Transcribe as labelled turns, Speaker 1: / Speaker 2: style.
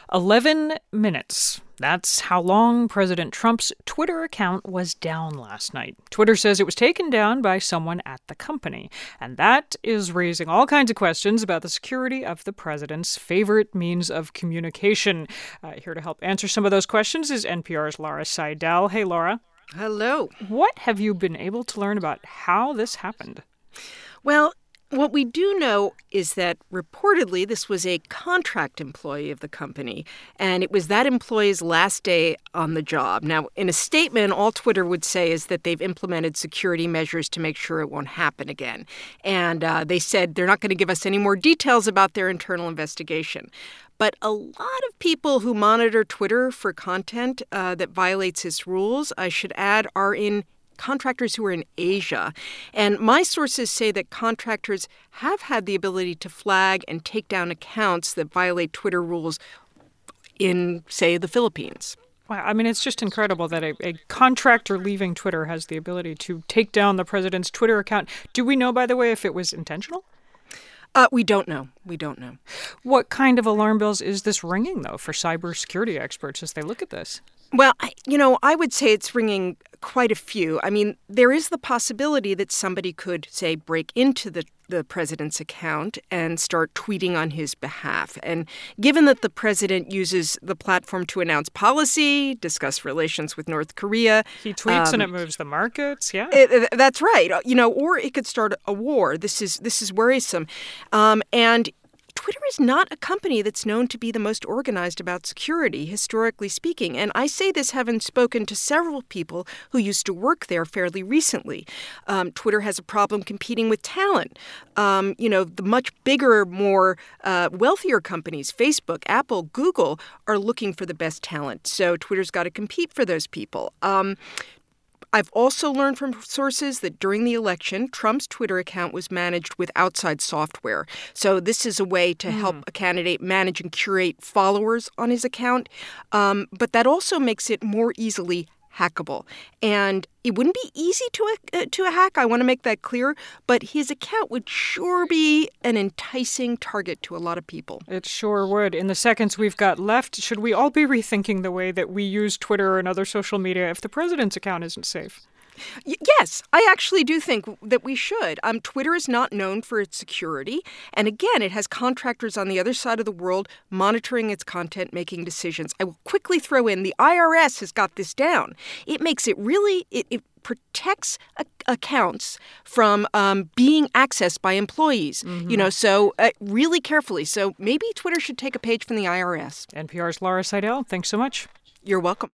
Speaker 1: 11 minutes. That's how long President Trump's Twitter account was down last night. Twitter says it was taken down by someone at the company. And that is raising all kinds of questions about the security of the president's favorite means of communication. Here to help answer some of those questions is NPR's Laura Seidel. Hey, Laura.
Speaker 2: Hello.
Speaker 1: What have you been able to learn about how this happened?
Speaker 2: Well, what we do know is that reportedly this was a contract employee of the company, and it was that employee's last day on the job. Now, in a statement, all Twitter would say is that they've implemented security measures to make sure it won't happen again. And they said they're not going to give us any more details about their internal investigation. But a lot of people who monitor Twitter for content that violates its rules, I should add, are contractors who are in Asia. And my sources say that contractors have had the ability to flag and take down accounts that violate Twitter rules in, say, the Philippines.
Speaker 1: Wow. I mean, it's just incredible that a contractor leaving Twitter has the ability to take down the president's Twitter account. Do we know, by the way, if it was intentional?
Speaker 2: We don't know. We don't know.
Speaker 1: What kind of alarm bells is this ringing, though, for cybersecurity experts as they look at this?
Speaker 2: Well, I would say it's ringing quite a few. I mean, there is the possibility that somebody could, say, break into the president's account and start tweeting on his behalf. And given that the president uses the platform to announce policy, discuss relations with North Korea.
Speaker 1: He tweets and it moves the markets, yeah.
Speaker 2: That's right. Or it could start a war. This is worrisome. And Twitter is not a company that's known to be the most organized about security, historically speaking. And I say this having spoken to several people who used to work there fairly recently. Twitter has a problem competing with talent. The much bigger, more wealthier companies, Facebook, Apple, Google, are looking for the best talent. So Twitter's got to compete for those people. I've also learned from sources that during the election, Trump's Twitter account was managed with outside software. So this is a way to help a candidate manage and curate followers on his account. But that also makes it more easily hackable. And it wouldn't be easy to hack, I want to make that clear, but his account would sure be an enticing target to a lot of people.
Speaker 1: It sure would. In the seconds we've got left, should we all be rethinking the way that we use Twitter and other social media if the president's account isn't safe?
Speaker 2: Yes, I actually do think that we should. Twitter is not known for its security. And again, it has contractors on the other side of the world monitoring its content, making decisions. I will quickly throw in the IRS has got this down. It makes it really, it protects accounts from being accessed by employees, so really carefully. So maybe Twitter should take a page from the IRS.
Speaker 1: NPR's Laura Seidel, thanks so much.
Speaker 2: You're welcome.